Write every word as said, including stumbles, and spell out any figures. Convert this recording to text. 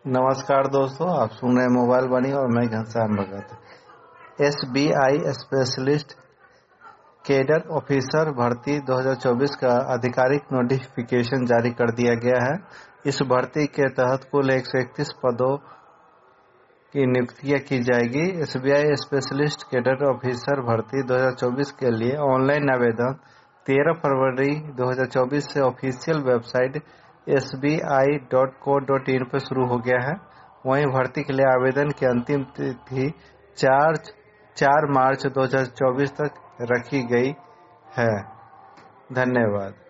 नमस्कार दोस्तों, आप सुन रहे हैं मोबाइल बनी और मैं Ghanshyam Bhagat. S B I specialist cadre officer भर्ती दो हज़ार चौबीस का आधिकारिक नोटिफिकेशन जारी कर दिया गया है। इस भर्ती के तहत कुल एक सौ इकतीस पदों की नियुक्तियां की जाएगी। S B I specialist cadre officer भर्ती दो हज़ार चौबीस के लिए ऑनलाइन आवेदन तेरह फरवरी दो हज़ार चौबीस से official website S B I dot co dot in पर शुरू हो गया है। वहीं भर्ती के लिए आवेदन की अंतिम तिथि चार चार मार्च दो हज़ार चौबीस तक रखी गई है। धन्यवाद।